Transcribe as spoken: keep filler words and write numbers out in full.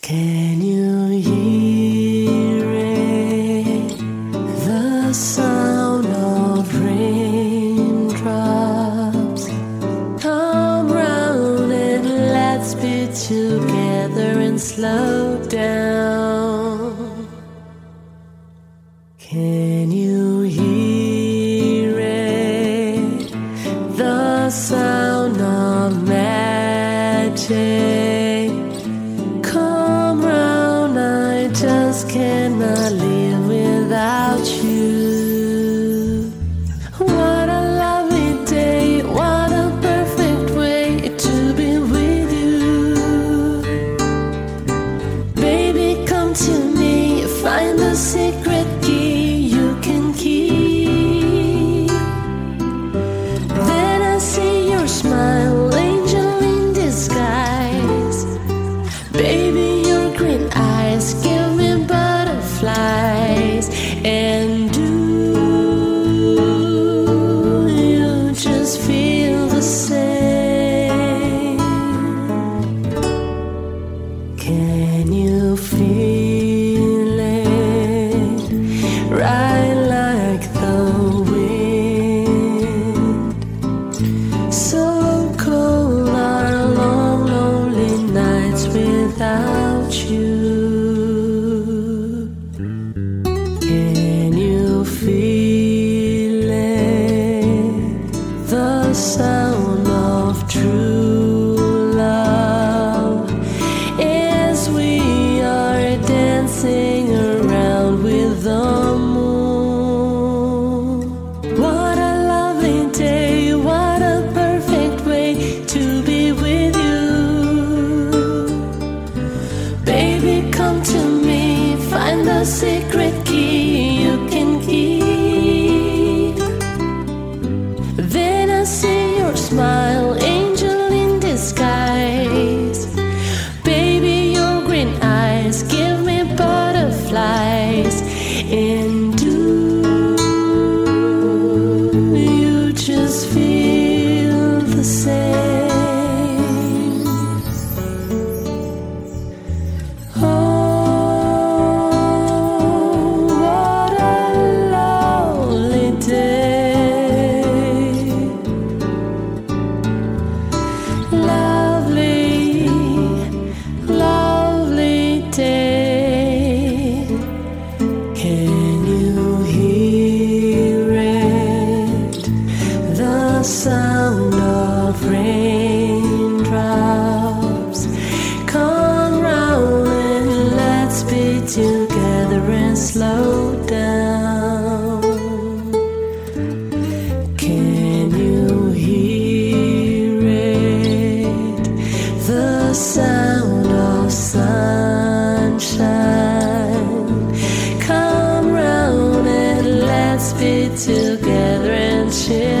Can you hear it? The sound of raindrops. Come round and let's be together and slow down. Can you hear it? The sound of magic. Just cannot live without you. What a lovely day, what a perfect way to be with you. Baby, come to me, find the secret key you can keep. Then I see your smile, angel in disguise. Baby, your green eyes give me butterflies. And do you just feel the same? Can you feel it? Right like the wind. So cold are long, lonely nights without you. Can you feel it? The sound of true love as we are dancing around with the moon. What a lovely day, what a perfect way to be with you. Baby, come to me, find the secret key you can keep. Then I see your smile, angel in disguise. Baby, your green eyes give me butterflies. And do you just feel the same? Oh, lovely, lovely day. Can you hear it? The sound of raindrops. Come round and let's be together and slow down. Can you hear it? The sound of sunshine. Come round and let's be together and share.